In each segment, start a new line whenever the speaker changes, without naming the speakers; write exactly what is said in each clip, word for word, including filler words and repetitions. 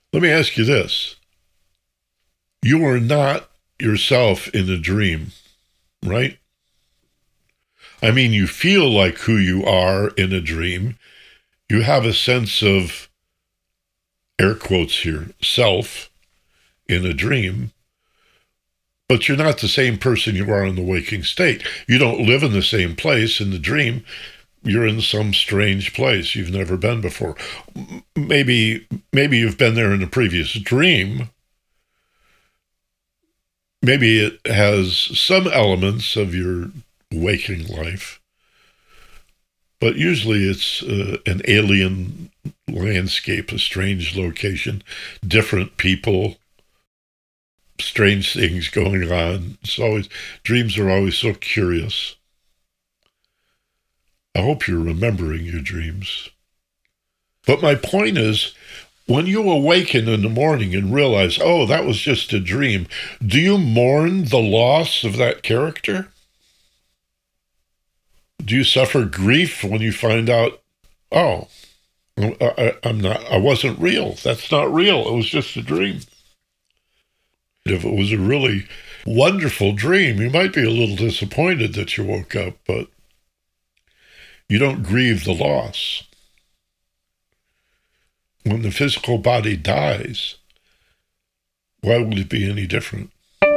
Let me ask you this. You are not yourself in a dream, right? I mean, you feel like who you are in a dream. You have a sense of, air quotes here, self in a dream, but you're not the same person you are in the waking state. You don't live in the same place in the dream. You're in some strange place you've never been before. Maybe, maybe you've been there in a previous dream. Maybe it has some elements of your waking life, but usually it's uh, an alien landscape, a strange location, different people, strange things going on. It's always, dreams are always so curious. I hope you're remembering your dreams. But my point is, when you awaken in the morning and realize, oh, that was just a dream, do you mourn the loss of that character? Do you suffer grief when you find out, oh, I, I'm not, I wasn't real. That's not real. It was just a dream. If it was a really wonderful dream, you might be a little disappointed that you woke up, but you don't grieve the loss. When the physical body dies, why would it be any different?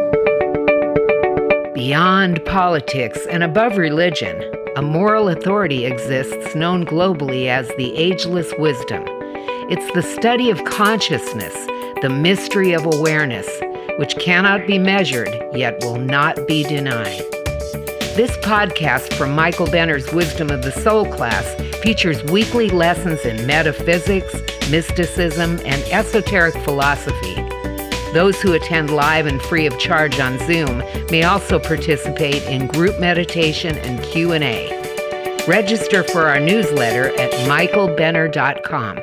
Beyond politics and above religion, a moral authority exists known globally as the ageless wisdom. It's the study of consciousness, the mystery of awareness, which cannot be measured, yet will not be denied. This podcast from Michael Benner's Wisdom of the Soul class features weekly lessons in metaphysics, mysticism, and esoteric philosophy. Those who attend live and free of charge on Zoom may also participate in group meditation and Q and A. Register for our newsletter at michael benner dot com.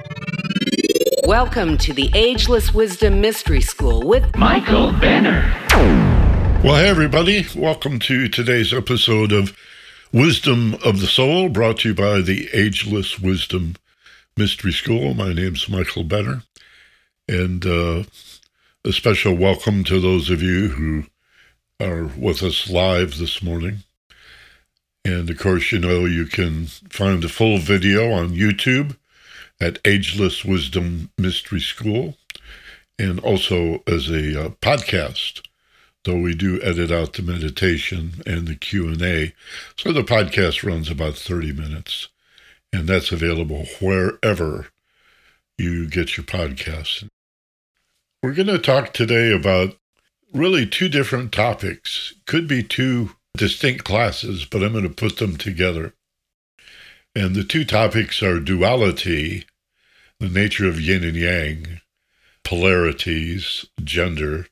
Welcome to the Ageless Wisdom Mystery School with
Michael Benner.
Well, hey, everybody. Welcome to today's episode of Wisdom of the Soul, brought to you by the Ageless Wisdom Mystery School. My name's Michael Benner, and uh, a special welcome to those of you who are with us live this morning. And, of course, you know you can find the full video on YouTube at Ageless Wisdom Mystery School, and also as a uh, podcast, though we do edit out the meditation and the Q and A. So the podcast runs about thirty minutes, and that's available wherever you get your podcasts. We're going to talk today about really two different topics. Could be two distinct classes, but I'm going to put them together. And the two topics are duality, the nature of yin and yang, polarities, gender,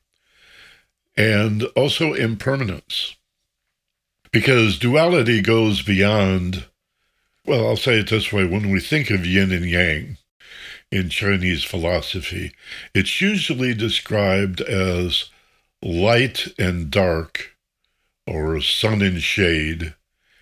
and also impermanence. Because duality goes beyond, well, I'll say it this way, when we think of yin and yang in Chinese philosophy, it's usually described as light and dark, or sun and shade,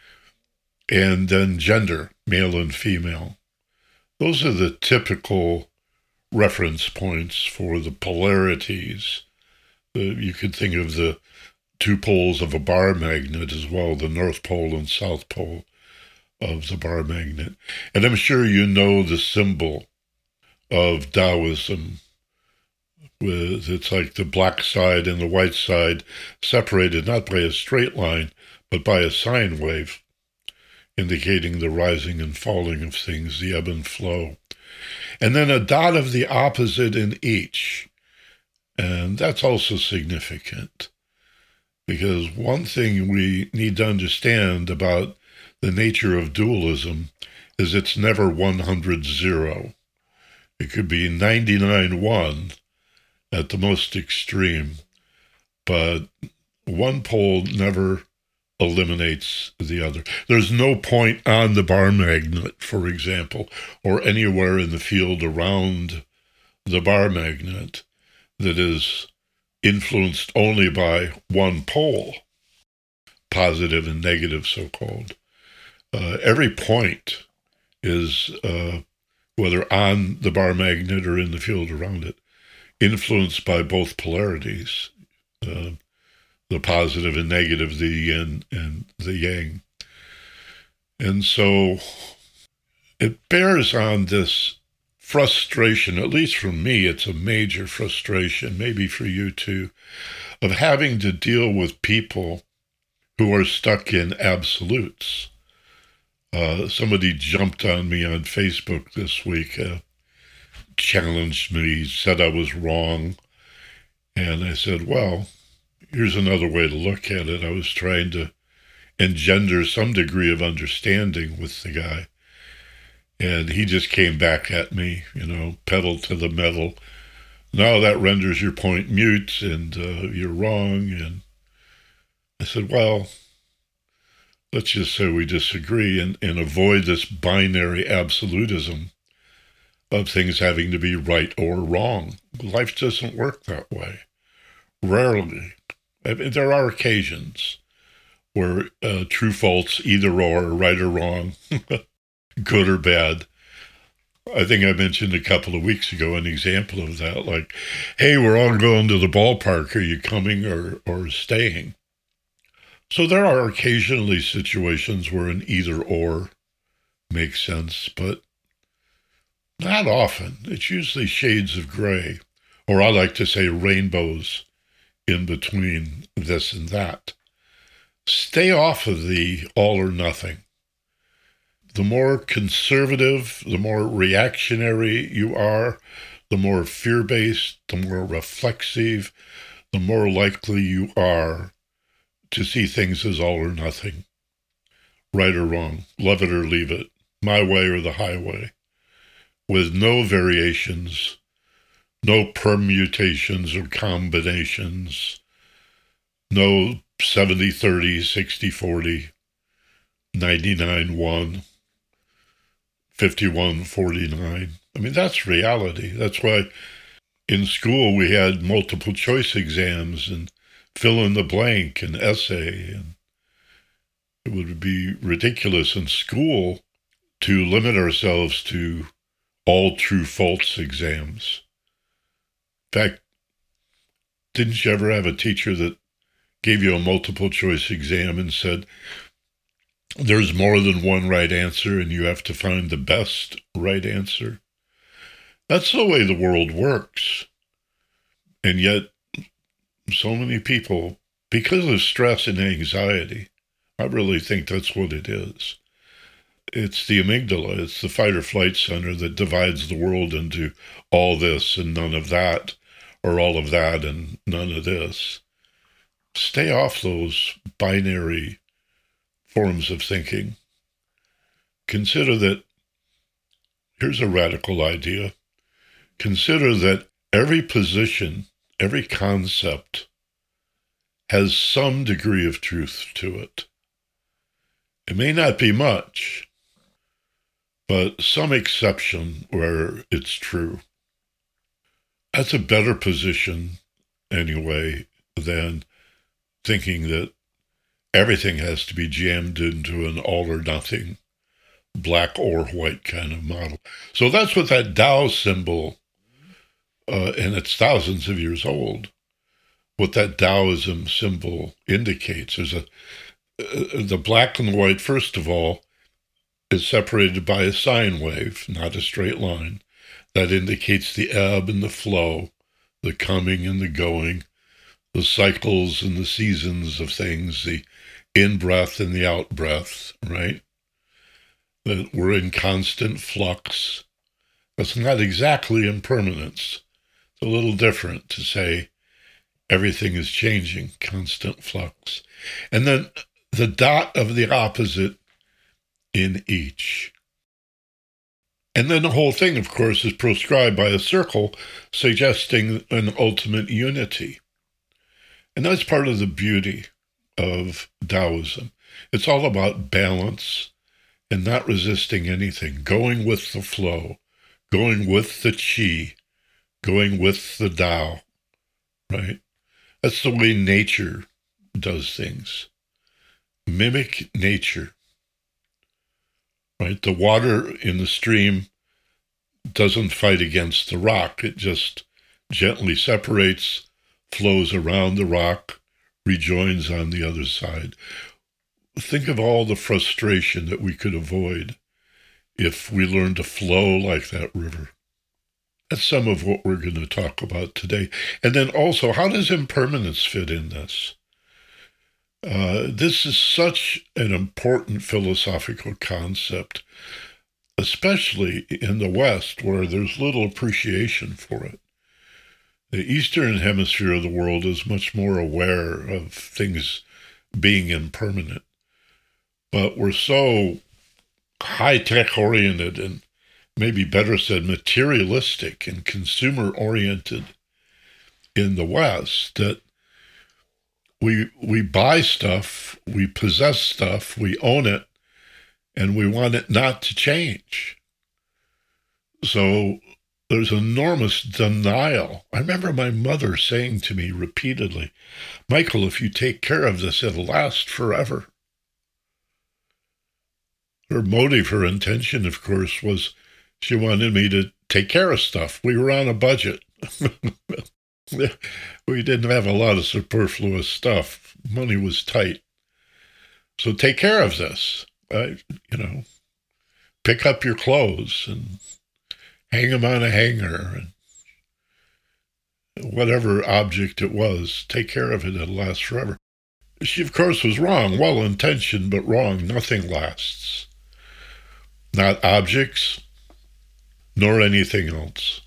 and then gender, male and female. Those are the typical reference points for the polarities. Uh, you could think of the two poles of a bar magnet as well, the North Pole and South Pole of the bar magnet. And I'm sure you know the symbol of Taoism. With, it's like the black side and the white side separated not by a straight line, but by a sine wave, indicating the rising and falling of things, the ebb and flow. And then a dot of the opposite in each. And that's also significant, because one thing we need to understand about the nature of dualism is it's never one hundred zero. It could be ninety-nine one at the most extreme, but one pole never eliminates the other. There's no point on the bar magnet, for example, or anywhere in the field around the bar magnet that is influenced only by one pole, positive and negative so-called. Uh, every point is uh, whether on the bar magnet or in the field around it, influenced by both polarities, uh, the positive and negative, the yin and the yang. And so it bears on this frustration, at least for me, it's a major frustration, maybe for you too, of having to deal with people who are stuck in absolutes. Uh, somebody jumped on me on Facebook this week, uh, challenged me, said I was wrong. And I said, well, here's another way to look at it. I was trying to engender some degree of understanding with the guy. And he just came back at me, you know, pedal to the metal. No, that renders your point mute and uh, you're wrong. And I said, well, let's just say we disagree and, and avoid this binary absolutism of things having to be right or wrong. Life doesn't work that way. Rarely. I mean, there are occasions where uh, true, false, either or, right or wrong, good or bad. I think I mentioned a couple of weeks ago an example of that, like, hey, we're all going to the ballpark. Are you coming or, or staying? So there are occasionally situations where an either or makes sense, but not often. It's usually shades of gray, or I like to say rainbows in between this and that. Stay off of the all or nothing. The more conservative, the more reactionary you are, the more fear-based, the more reflexive, the more likely you are to see things as all or nothing, right or wrong, love it or leave it, my way or the highway, with no variations, no permutations or combinations, no seventy thirty, sixty forty, ninety-nine one, fifty-one forty-nine. I mean, that's reality. That's why in school we had multiple choice exams and fill in the blank and essay. And it would be ridiculous in school to limit ourselves to all true false exams. In fact, didn't you ever have a teacher that gave you a multiple choice exam and said, there's more than one right answer and you have to find the best right answer? That's the way the world works. And yet, so many people, because of stress and anxiety, I really think that's what it is. It's the amygdala, it's the fight or flight center that divides the world into all this and none of that, or all of that and none of this. Stay off those binary forms of thinking. Consider that, here's a radical idea. Consider that every position, every concept has some degree of truth to it. It may not be much, but some exception where it's true. That's a better position, anyway, than thinking that everything has to be jammed into an all or nothing, black or white kind of model. So that's what that Tao symbol, uh, and it's thousands of years old, what that Taoism symbol indicates is a uh, the black and the white, first of all, is separated by a sine wave, not a straight line. That indicates the ebb and the flow, the coming and the going, the cycles and the seasons of things, the in-breath and the out-breath, right? That we're in constant flux. That's not exactly impermanence. It's a little different to say everything is changing, constant flux. And then the dot of the opposite in each. And then the whole thing, of course, is proscribed by a circle suggesting an ultimate unity. And that's part of the beauty of Taoism. It's all about balance and not resisting anything, going with the flow, going with the Qi, going with the Tao, right? That's the way nature does things. Mimic nature, right? The water in the stream doesn't fight against the rock. It just gently separates, flows around the rock, rejoins on the other side. Think of all the frustration that we could avoid if we learned to flow like that river. That's some of what we're going to talk about today. And then also, how does impermanence fit in this? Uh, this is such an important philosophical concept, especially in the West, where there's little appreciation for it. The Eastern Hemisphere of the world is much more aware of things being impermanent. But we're so high-tech oriented and maybe better said materialistic and consumer-oriented in the West that we we buy stuff, we possess stuff, we own it, and we want it not to change. So there's enormous denial. I remember my mother saying to me repeatedly, "Michael, if you take care of this, it'll last forever." Her motive, her intention, of course, was she wanted me to take care of stuff. We were on a budget. We didn't have a lot of superfluous stuff. Money was tight. So take care of this. Uh, you know, pick up your clothes and hang them on a hanger. And whatever object it was, take care of it. It'll last forever. She, of course, was wrong. Well-intentioned, but wrong. Nothing lasts. Not objects, nor anything else.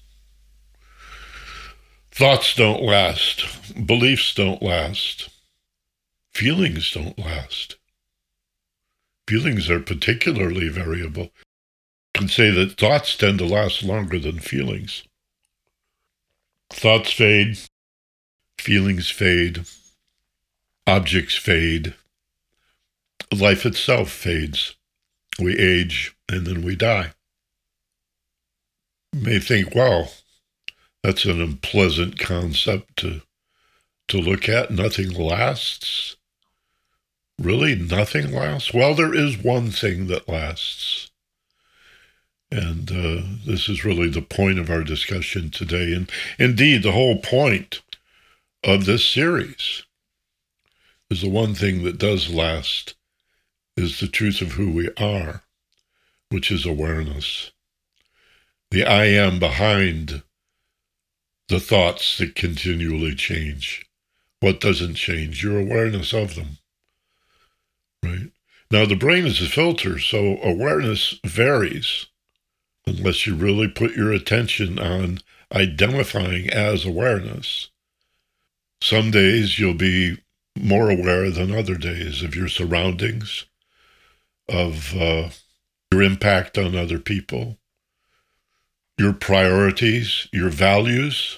Thoughts don't last. Beliefs don't last. Feelings don't last. Feelings are particularly variable. You can say that thoughts tend to last longer than feelings. Thoughts fade. Feelings fade. Objects fade. Life itself fades. We age, and then we die. You may think, wow, that's an unpleasant concept to, to look at. Nothing lasts. Really, nothing lasts? Well, there is one thing that lasts. And uh, this is really the point of our discussion today. And indeed, the whole point of this series is the one thing that does last is the truth of who we are, which is awareness. The I am behind the thoughts that continually change. What doesn't change? Your awareness of them. Right? Now, the brain is a filter, so awareness varies unless you really put your attention on identifying as awareness. Some days you'll be more aware than other days of your surroundings, of uh, your impact on other people, your priorities, your values.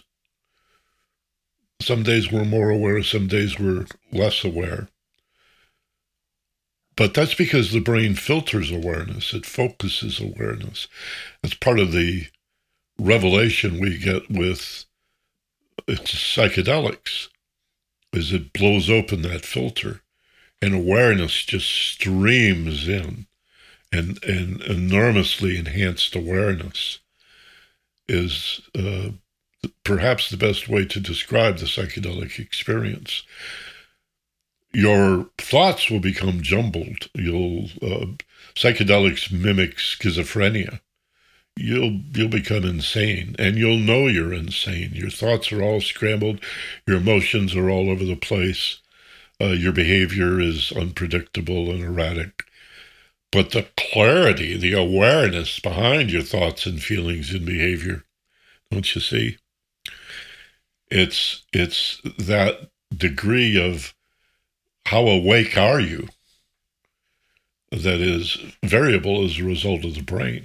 Some days we're more aware, some days we're less aware. But that's because the brain filters awareness. It focuses awareness. It's part of the revelation we get with it's psychedelics, is it blows open that filter and awareness just streams in. And, and enormously enhanced awareness is uh, perhaps the best way to describe the psychedelic experience. Your thoughts will become jumbled. You'll uh, psychedelics mimic schizophrenia. You'll you'll become insane, and you'll know you're insane. Your thoughts are all scrambled. Your emotions are all over the place. Uh, your behavior is unpredictable and erratic. But the clarity, the awareness behind your thoughts and feelings and behavior, don't you see? It's it's that degree of how awake are you that is variable as a result of the brain.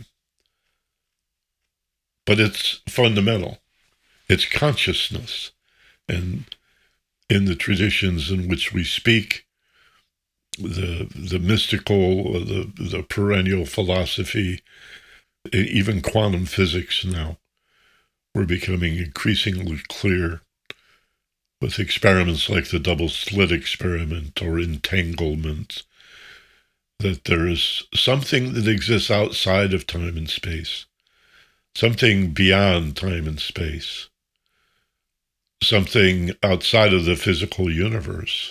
But it's fundamental. It's consciousness. And in the traditions in which we speak, the the mystical, the, the perennial philosophy, even quantum physics now, we're becoming increasingly clear with experiments like the double slit experiment or entanglement, that there is something that exists outside of time and space, something beyond time and space, something outside of the physical universe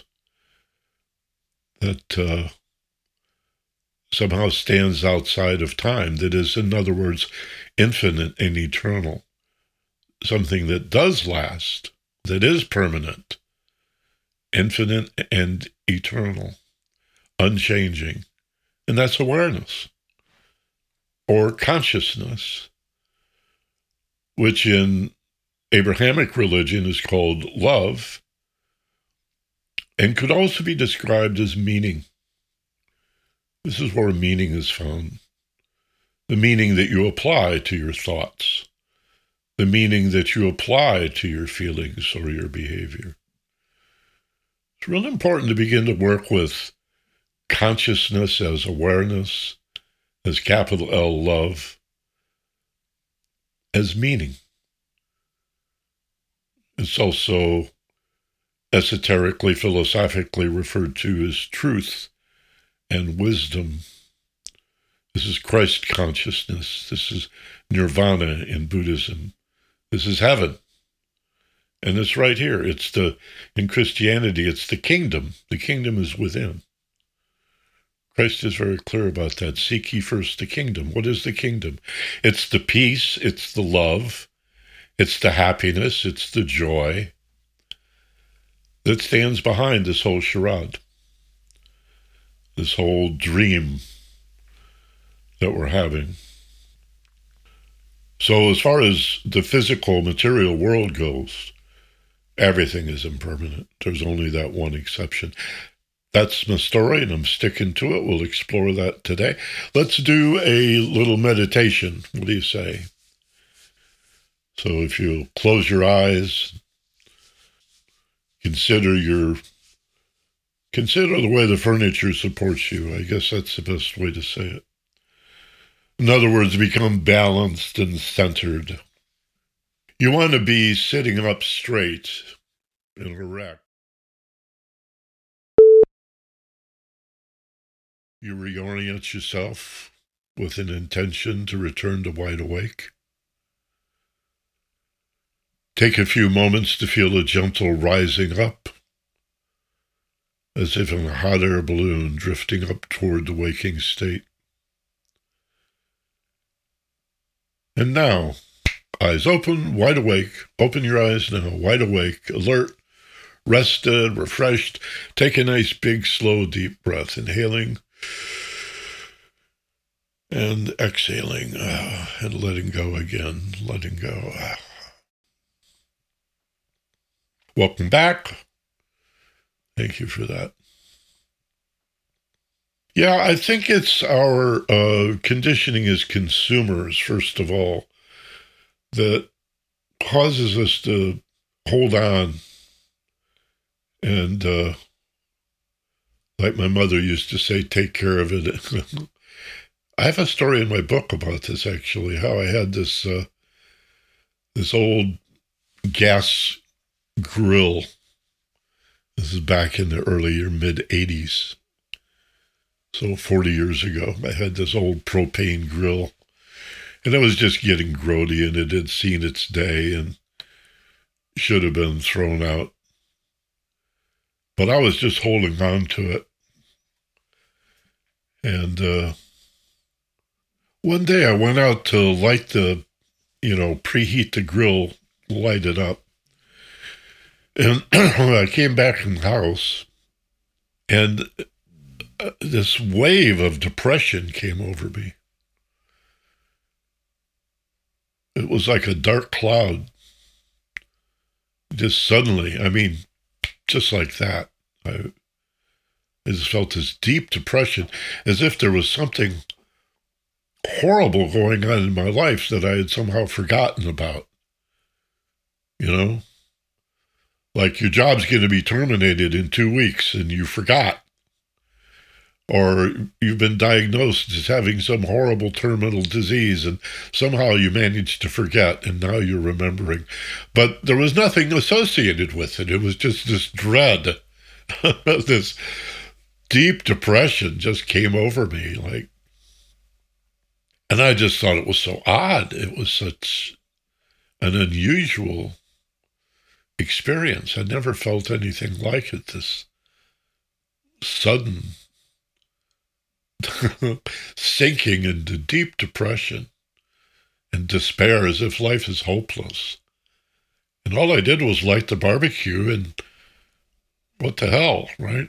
that uh, somehow stands outside of time, that is, in other words, infinite and eternal, something that does last, that is permanent, infinite and eternal, unchanging, and that's awareness, or consciousness, which in Abrahamic religion is called love, and could also be described as meaning. This is where meaning is found. The meaning that you apply to your thoughts, the meaning that you apply to your feelings or your behavior. It's really important to begin to work with consciousness as awareness, as capital L love, as meaning. It's also esoterically, philosophically referred to as truth and wisdom. This is Christ consciousness. This is nirvana in Buddhism. This is heaven. And it's right here. It's the, in Christianity, it's the kingdom. The kingdom is within. Christ is very clear about that. Seek ye first the kingdom. What is the kingdom? It's the peace. It's the love. It's the happiness. It's the joy that stands behind this whole charade, this whole dream that we're having. So as far as the physical, material world goes, everything is impermanent. There's only that one exception. That's my story, and I'm sticking to it. We'll explore that today. Let's do a little meditation. What do you say? So if you close your eyes, consider your, consider the way the furniture supports you. I guess that's the best way to say it. In other words, become balanced and centered. You want to be sitting up straight and erect. You reorient yourself with an intention to return to wide awake. Take a few moments to feel a gentle rising up, as if in a hot air balloon drifting up toward the waking state. And now, eyes open, wide awake. Open your eyes now, wide awake, alert, rested, refreshed. Take a nice, big, slow, deep breath, inhaling and exhaling, uh, and letting go again, letting go. Uh. Welcome back. Thank you for that. Yeah, I think it's our uh, conditioning as consumers, first of all, that causes us to hold on and, uh, like my mother used to say, take care of it. I have a story in my book about this, actually, how I had this uh, this old gas grill. This is back in the early or mid-eighties. So forty years ago, I had this old propane grill. And it was just getting grody, and it had seen its day and should have been thrown out. But I was just holding on to it. And uh, one day I went out to light the, you know, preheat the grill, light it up. And I came back in the house, and this wave of depression came over me. It was like a dark cloud. Just suddenly, I mean, just like that. I, I just felt this deep depression, as if there was something horrible going on in my life that I had somehow forgotten about. You know? Like your job's going to be terminated in two weeks and you forgot. Or you've been diagnosed as having some horrible terminal disease and somehow you managed to forget and now you're remembering. But there was nothing associated with it. It was just this dread, this deep depression just came over me. Like, And I just thought it was so odd. It was such an unusual experience. I never felt anything like it, this sudden sinking into deep depression and despair, as if life is hopeless. And all I did was light the barbecue, and what the hell, right?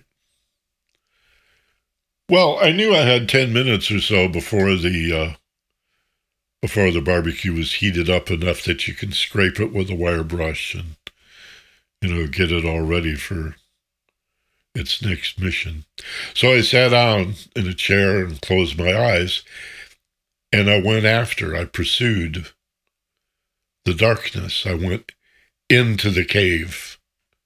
Well, I knew I had ten minutes or so before the uh, before the barbecue was heated up enough that you can scrape it with a wire brush and, you know, get it all ready for its next mission. So I sat down in a chair and closed my eyes, and I went after, I pursued the darkness. I went into the cave.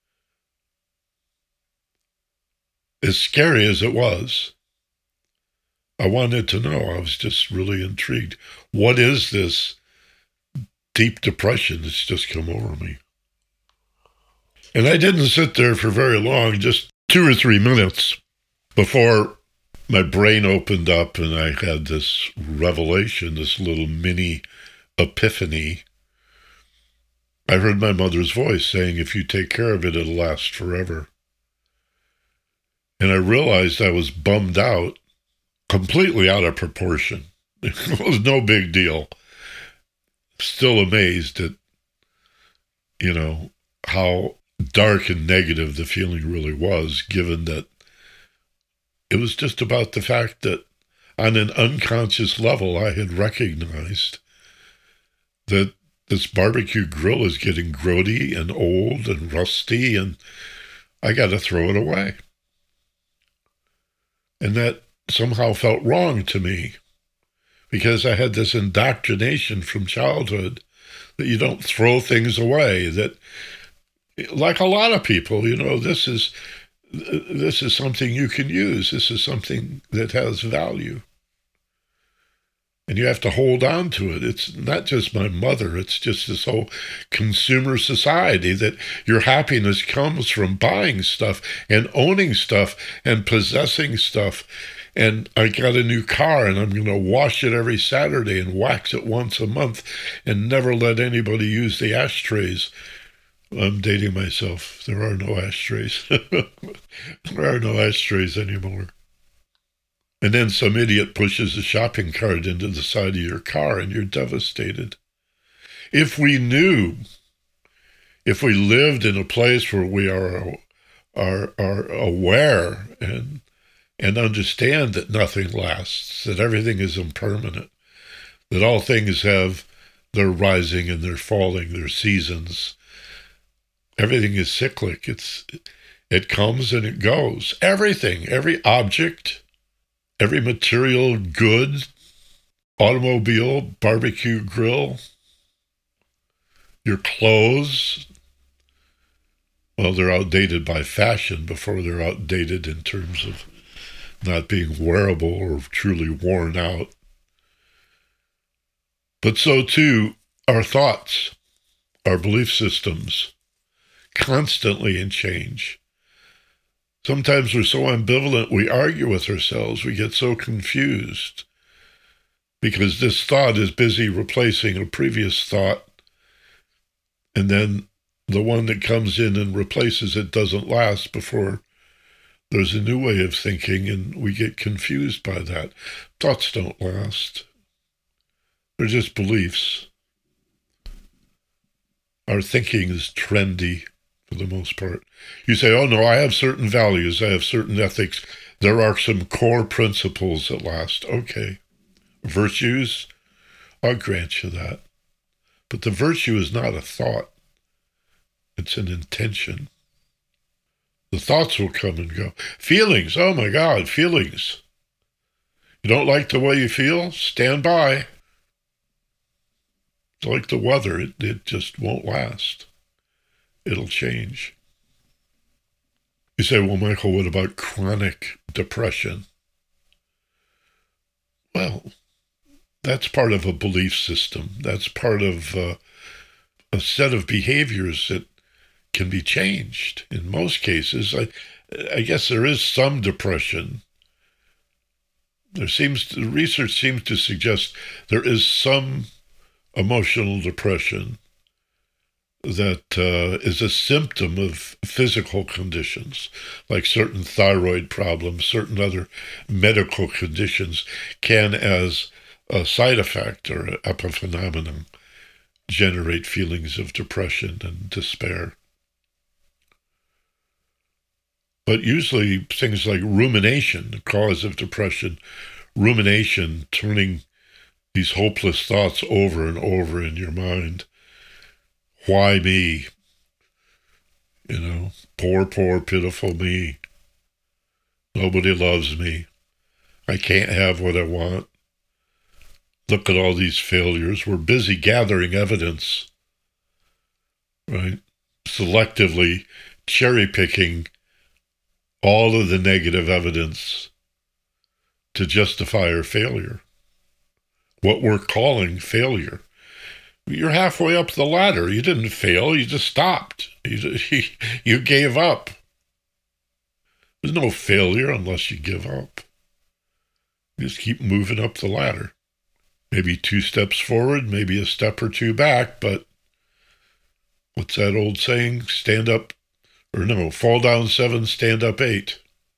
As scary as it was, I wanted to know. I was just really intrigued. What is this deep depression that's just come over me? And I didn't sit there for very long, just two or three minutes before my brain opened up and I had this revelation, this little mini epiphany. I heard my mother's voice saying, if you take care of it, it'll last forever. And I realized I was bummed out, completely out of proportion. It was no big deal. Still amazed at, you know, how dark and negative the feeling really was, given that it was just about the fact that on an unconscious level, I had recognized that this barbecue grill is getting grody and old and rusty, and I got to throw it away. And that somehow felt wrong to me, because I had this indoctrination from childhood that you don't throw things away, that, like a lot of people, you know, this is this is something you can use. This is something that has value. And you have to hold on to it. It's not just my mother. It's just this whole consumer society that your happiness comes from buying stuff and owning stuff and possessing stuff. And I got a new car, and I'm going to wash it every Saturday and wax it once a month and never let anybody use the ashtrays. I'm dating myself. There are no ashtrays. There are no ashtrays anymore. And then some idiot pushes a shopping cart into the side of your car, and you're devastated. If we knew, if we lived in a place where we are are are aware and and understand that nothing lasts, that everything is impermanent, that all things have their rising and their falling, their seasons. Everything is cyclic. It's it comes and it goes. Everything, every object, every material good, automobile, barbecue grill, your clothes, well, they're outdated by fashion before they're outdated in terms of not being wearable or truly worn out. But so too, our thoughts, our belief systems, constantly in change. Sometimes we're so ambivalent, we argue with ourselves, we get so confused because this thought is busy replacing a previous thought, and then the one that comes in and replaces it doesn't last before there's a new way of thinking, and we get confused by that. Thoughts don't last. They're just beliefs. Our thinking is trendy for the most part. You say, oh no, I have certain values, I have certain ethics. There are some core principles that last. Okay. Virtues, I'll grant you that. But the virtue is not a thought. It's an intention. The thoughts will come and go. Feelings, oh my God, feelings. You don't like the way you feel? Stand by. It's like the weather, it, it just won't last. It'll change. You say, well, Michael, what about chronic depression? Well, that's part of a belief system. That's part of uh, a set of behaviors that can be changed. In most cases, I, I guess there is some depression There seems to, research seems to suggest there is some emotional depression that uh, is a symptom of physical conditions, like certain thyroid problems, certain other medical conditions can, as a side effect or an epiphenomenon, generate feelings of depression and despair. But usually things like rumination, the cause of depression, rumination, turning these hopeless thoughts over and over in your mind. Why me? You know, poor, poor, pitiful me. Nobody loves me. I can't have what I want. Look at all these failures. We're busy gathering evidence, right? Selectively cherry-picking all of the negative evidence to justify our failure. What we're calling failure. You're halfway up the ladder. You didn't fail. You just stopped. You, you gave up. There's no failure unless you give up. You just keep moving up the ladder. Maybe two steps forward, maybe a step or two back, but what's that old saying? Stand up, or no, fall down seven, stand up eight.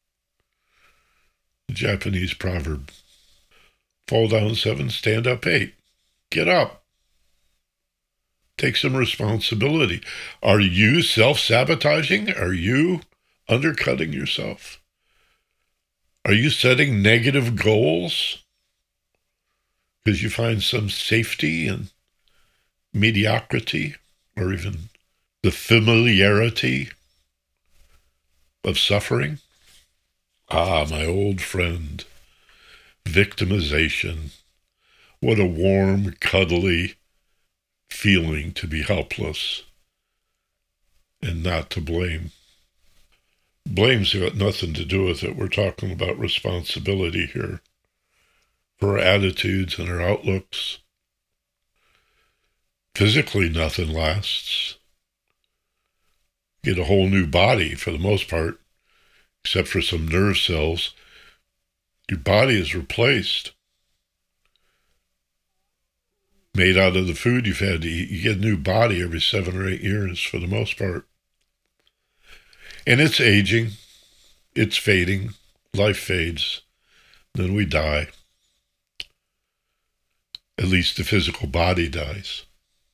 The Japanese proverb. Fall down seven, stand up eight. Get up. Take some responsibility. Are you self-sabotaging? Are you undercutting yourself? Are you setting negative goals because you find some safety in mediocrity or even the familiarity of suffering? Ah, my old friend, victimization. What a warm, cuddly feeling to be helpless and not to blame. Blame's got nothing to do with it. We're talking about responsibility here for our attitudes and our outlooks. Physically, nothing lasts. Get a whole new body for the most part, except for some nerve cells. Your body is replaced. Made out of the food you've had to eat. You get a new body every seven or eight years for the most part. And it's aging. It's fading. Life fades. Then we die. At least the physical body dies.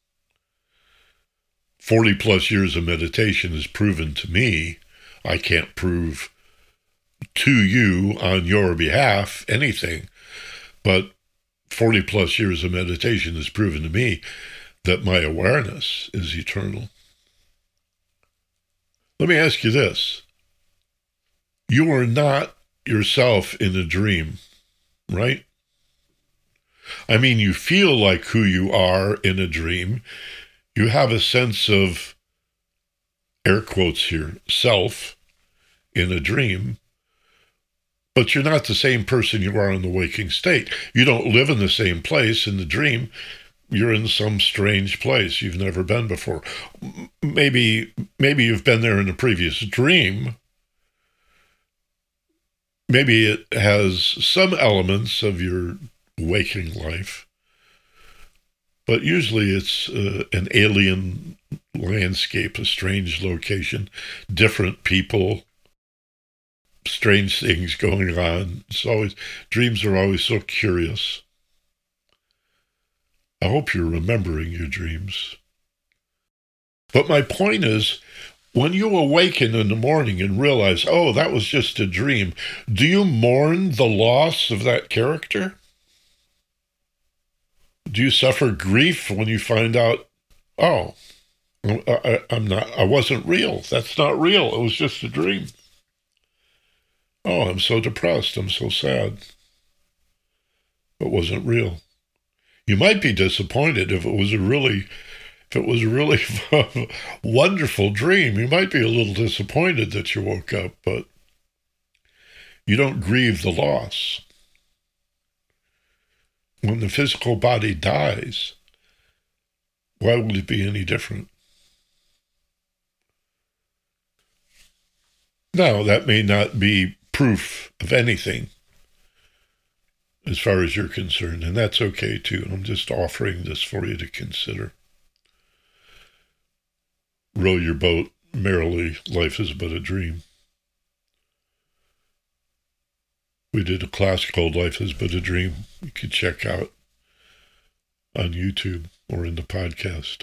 forty plus years of meditation has proven to me, I can't prove to you on your behalf anything, but forty plus years of meditation has proven to me that my awareness is eternal. Let me ask you this. You are not yourself in a dream, right? I mean, you feel like who you are in a dream. You have a sense of, air quotes here, self in a dream, but you're not the same person you are in the waking state. You don't live in the same place in the dream. You're in some strange place you've never been before. Maybe, maybe you've been there in a previous dream. Maybe it has some elements of your waking life, but usually it's uh, an alien landscape, a strange location, different people, strange things going on. It's always, dreams are always so curious. I hope you're remembering your dreams. But my point is, when you awaken in the morning and realize, oh, that was just a dream, do you mourn the loss of that character? Do you suffer grief when you find out, oh, I, I'm not, I wasn't real. That's not real. It was just a dream. Oh, I'm so depressed. I'm so sad. It wasn't real. You might be disappointed if it was a really, if it was a really wonderful dream. You might be a little disappointed that you woke up, but you don't grieve the loss. When the physical body dies, why would it be any different? Now, that may not be proof of anything. as far as you're concerned, and that's okay too. I'm just offering this for you to consider. Row your boat merrily, life is but a dream. We did a class called Life is But a Dream. You could check out on YouTube or in the podcast.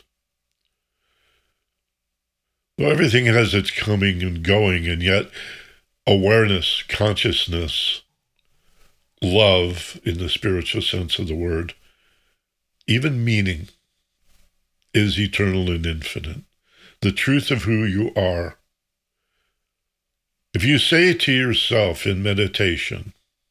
Well, everything has its coming and going, and yet awareness, consciousness, love in the spiritual sense of the word, even meaning, is eternal and infinite. The truth of who you are. If you say to yourself in meditation,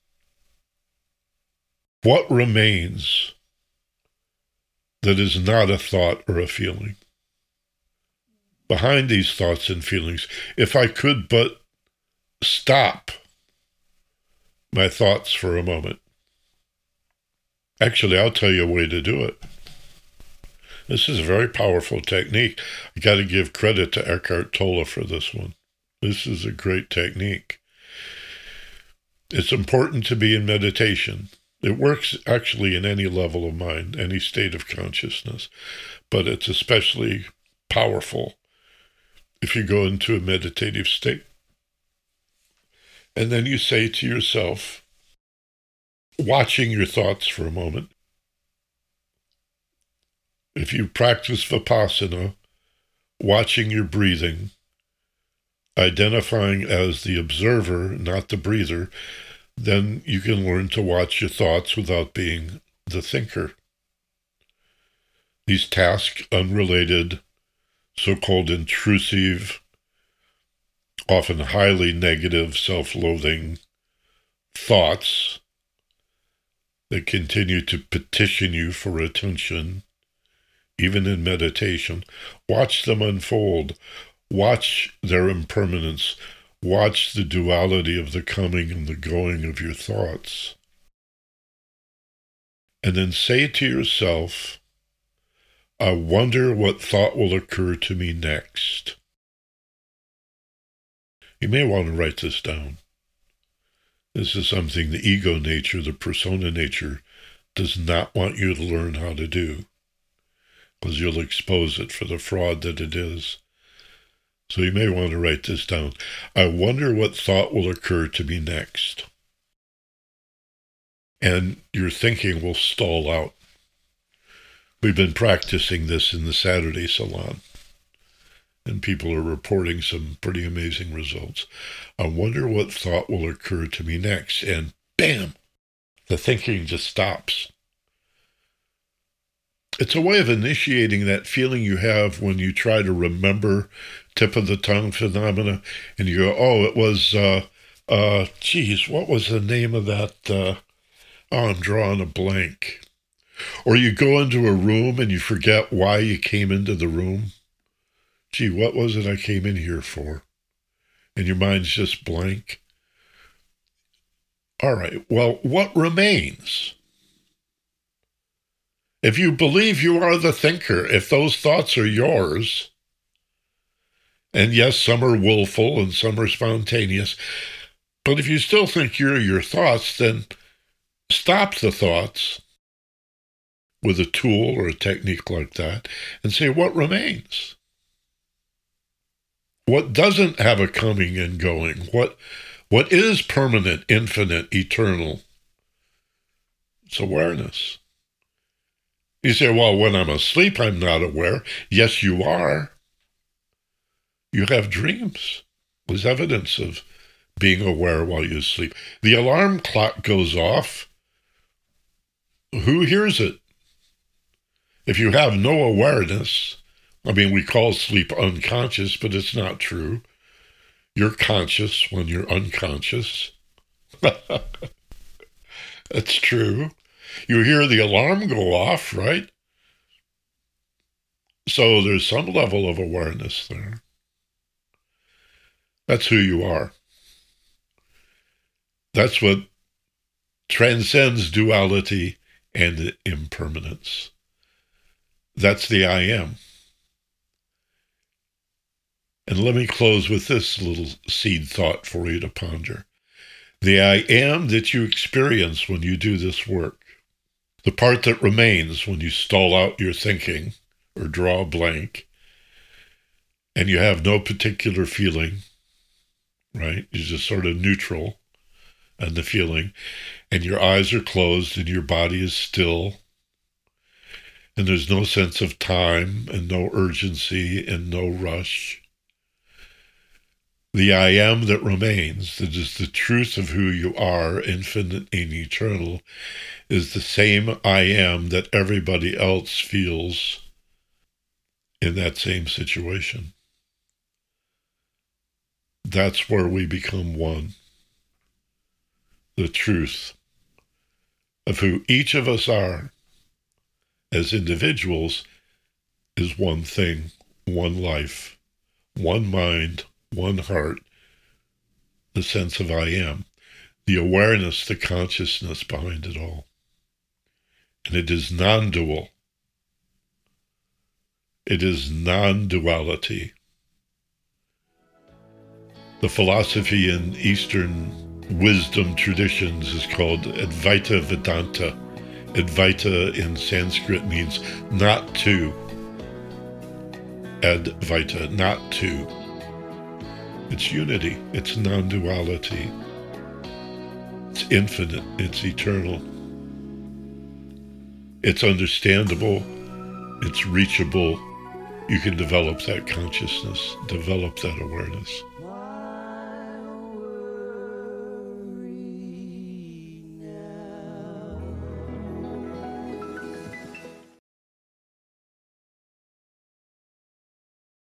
what remains that is not a thought or a feeling? Behind these thoughts and feelings, if I could but stop my thoughts for a moment. Actually, I'll tell you a way to do it. This is a very powerful technique. I got to give credit to Eckhart Tolle for this one. This is a great technique. It's important to be in meditation. It works actually in any level of mind, any state of consciousness, but it's especially powerful if you go into a meditative state. And then you say to yourself, watching your thoughts for a moment, if you practice Vipassana, watching your breathing, identifying as the observer, not the breather, then you can learn to watch your thoughts without being the thinker. These tasks, unrelated, so-called intrusive, often highly negative, self-loathing thoughts that continue to petition you for attention, even in meditation, watch them unfold. Watch their impermanence. Watch the duality of the coming and the going of your thoughts. And then say to yourself, I wonder what thought will occur to me next. You may want to write this down. This is something the ego nature, the persona nature, does not want you to learn how to do, because you'll expose it for the fraud that it is. So you may want to write this down. I wonder what thought will occur to me next. And your thinking will stall out. We've been practicing this in the Saturday Salon, and people are reporting some pretty amazing results. I wonder what thought will occur to me next. And bam, the thinking just stops. It's a way of initiating that feeling you have when you try to remember tip of the tongue phenomena, and you go, oh, it was, uh, uh, geez, what was the name of that? Uh, oh, I'm drawing a blank. Or you go into a room and you forget why you came into the room. Gee, what was it I came in here for? And your mind's just blank. All right, well, what remains? If you believe you are the thinker, if those thoughts are yours, and yes, some are willful and some are spontaneous, but if you still think you're your thoughts, then stop the thoughts with a tool or a technique like that and say, what remains? What doesn't have a coming and going? What, what is permanent, infinite, eternal? It's awareness. You say, well, when I'm asleep, I'm not aware. Yes, you are. You have dreams. There's evidence of being aware while you sleep. The alarm clock goes off. Who hears it? If you have no awareness, I mean, we call sleep unconscious, but it's not true. You're conscious when you're unconscious. That's true. You hear the alarm go off, right? So there's some level of awareness there. That's who you are. That's what transcends duality and impermanence. That's the I am. And let me close with this little seed thought for you to ponder. The I am that you experience when you do this work. The part that remains when you stall out your thinking or draw a blank and you have no particular feeling, right? You're just sort of neutral on the feeling, and your eyes are closed and your body is still, and there's no sense of time and no urgency and no rush. The I am that remains, that is the truth of who you are, infinite and eternal, is the same I am that everybody else feels in that same situation. That's where we become one. The truth of who each of us are as individuals is one thing, one life, one mind, one heart, the sense of I am, the awareness, the consciousness behind it all. And it is non-dual. It is non-duality. The philosophy in Eastern wisdom traditions is called Advaita Vedanta. Advaita in Sanskrit means not to. Advaita, not to. It's unity. It's non-duality. It's infinite. It's eternal. It's understandable. It's reachable. You can develop that consciousness, develop that awareness.